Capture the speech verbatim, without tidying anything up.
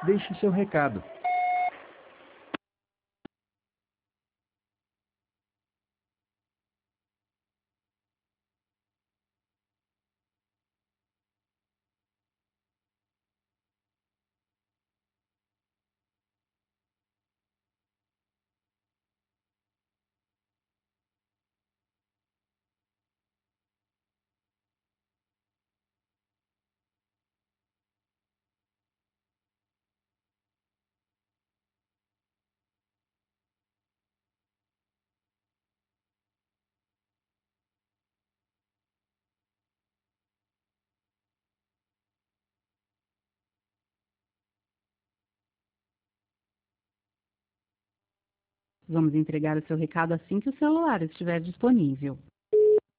Deixe seu recado. Vamos entregar o seu recado assim que o celular estiver disponível.